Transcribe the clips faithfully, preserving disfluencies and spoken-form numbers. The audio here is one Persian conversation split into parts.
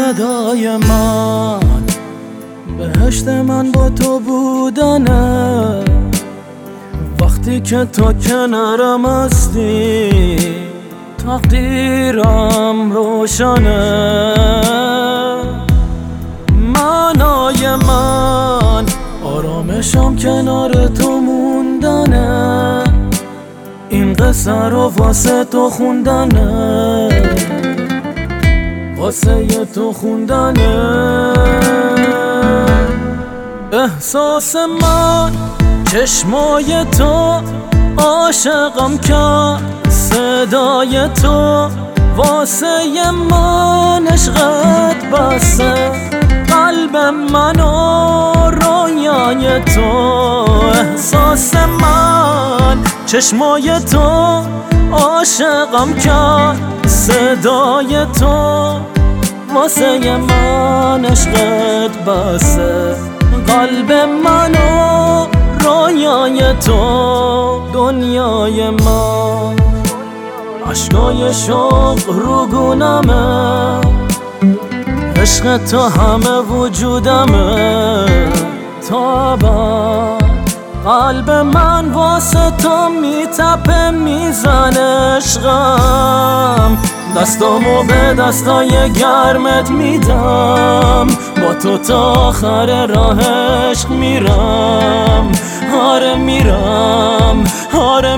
صدای من بهشت من با تو بودنه، وقتی که تو کنارم هستی تقدیرم روشنه. معنای من آرامشم کنار تو موندنه، این قصه رو واسه تو خوندنه، واسه تو خوندنه. احساس من چشمای تو عاشقم کرد، صدای تو واسه من عشقت بسه، قلب منو رویای تو. احساس من چشمای تو عاشقم کرد، صدای تو واسه من عشقت بسه، قلب منو رویای تو. دنیای من عشقای شوق رو گونمه، عشق تو همه وجودمه. تا بعد قلب من واسه تو میتپه میزنه عشقم، دستامو به دستای گرمت میدم، با تو تا آخر راه عشق میرم. آره میرم، آره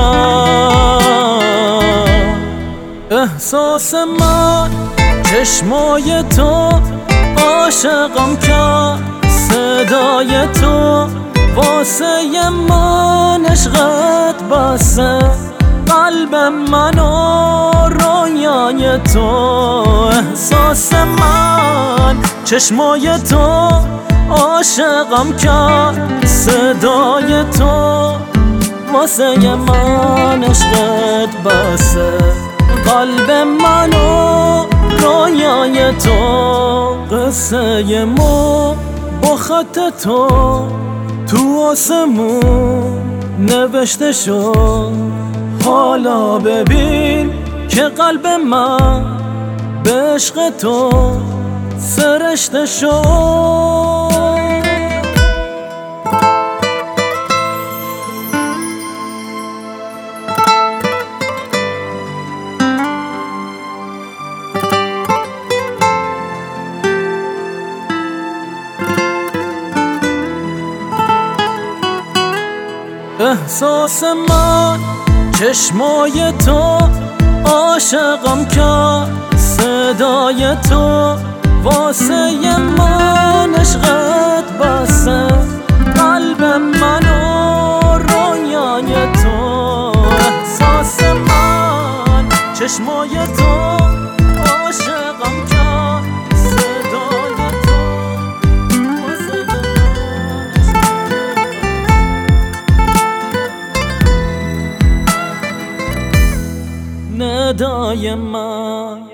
میرم. احساس من چشمای تو عاشقم کرد، صدای تو واسه من عشقت بسه، قلب منو رویای تو. احساس من چشمای تو عاشقم کرد، صدای تو واسه من عشقت بسه، قلب منو رویای تو. قصه ما با خط تو تو آسمون نوشته شد، حالا ببین که قلب من به عشق تو سرشته شد. احساس من چشمای تو عاشقم کرد، صدای تو واسه من عشقت بسه، قلب منو رویای تو. احساس من چشمای تو عاشقم کرد، صدای تو واسه من ندای من